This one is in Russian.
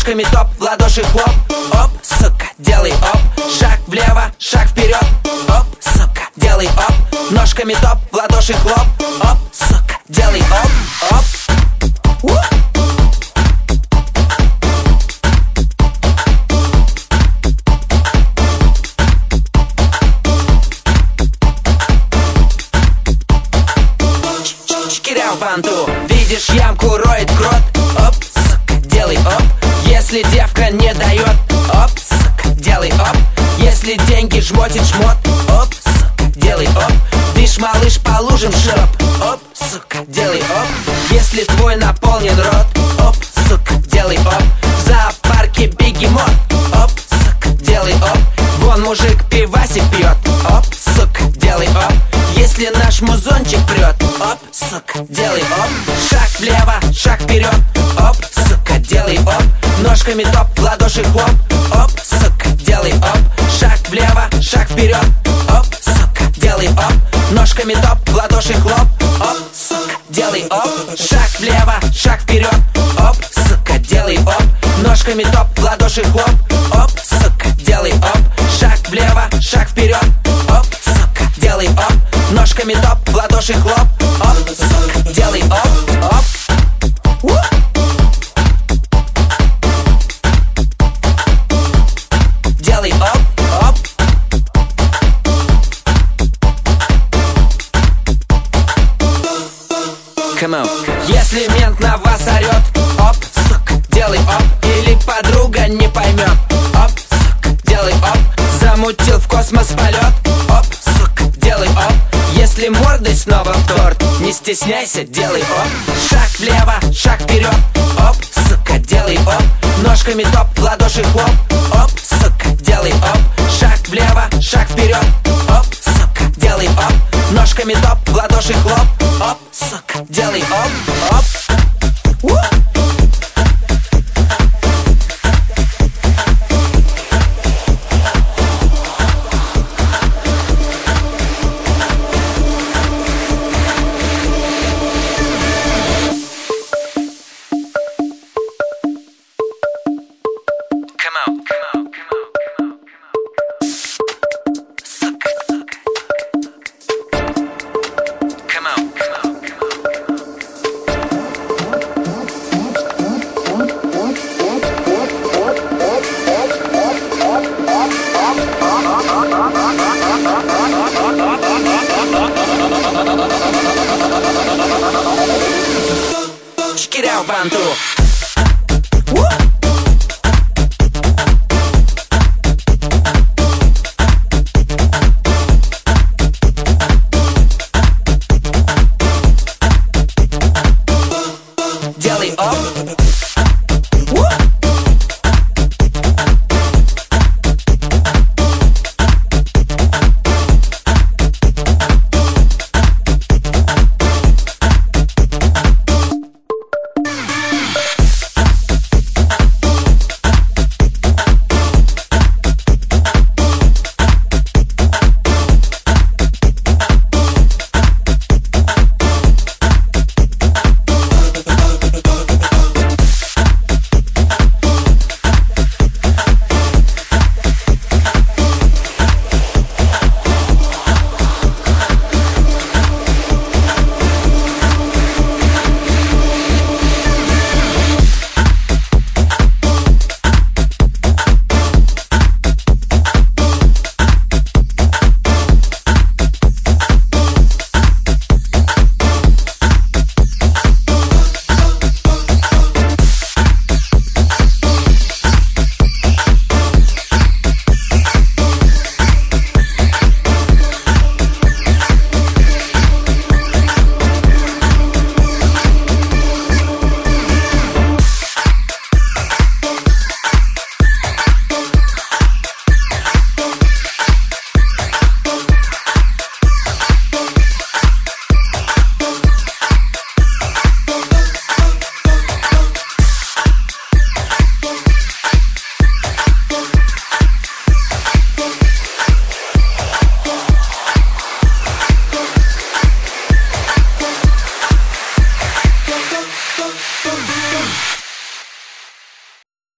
Ножками топ, в ладоши хлоп. Оп, сука, делай оп. Шаг влево, шаг вперед. Оп, сука, делай оп. Ножками топ, в ладоши хлоп. Оп, сука, делай оп, оп. Банту. Видишь ямку, роет крот. Оп, сука, делай оп. Если девка не дает, оп, сука, делай оп. Если деньги жмотит жмот, оп, сука, делай оп. Дышь, малыш, по лужам широп. Оп, сука, делай оп. Если твой наполнен рот, оп, сука, делай оп. В зоопарке бегемот, оп, сука, делай оп. Вон мужик пивасик пьет, оп, сука, делай оп. Если наш музончик прет, оп, сука, делай оп. Шаг влево, шаг вперед, оп, сука, делай оп. Ножками топ, в ладоши хлоп. Оп, сука, делай оп. Шаг влево, шаг вперед, оп, сука, делай оп. Ножками топ, в ладоши хлоп. Оп, сука, делай оп. Шаг влево, шаг вперед, оп, сука, делай оп. Ножками топ, в ладоши хлоп. Оп, сука, делай оп. Шаг влево, шаг вперед, оп, сука, делай оп. Ножками топ, в ладоши хлоп. Оп, сука, делай оп, оп. Делай оп, оп. Come on. Если мент на вас орет, оп, сука, делай оп. Или подруга не поймет, оп, сука, делай оп. Замутил в космос полет, оп, сука, делай оп. Если мордой снова в торт, не стесняйся, делай оп. Шаг влево, шаг вперед, оп, сука, делай оп. Ножками топ, в ладоши хлоп. Оп, сука, делай оп. Шаг влево, шаг вперед, оп, сука, делай оп. Ножками топ, в ладоши хлоп. Оп, сука, делай оп, оп. Банту.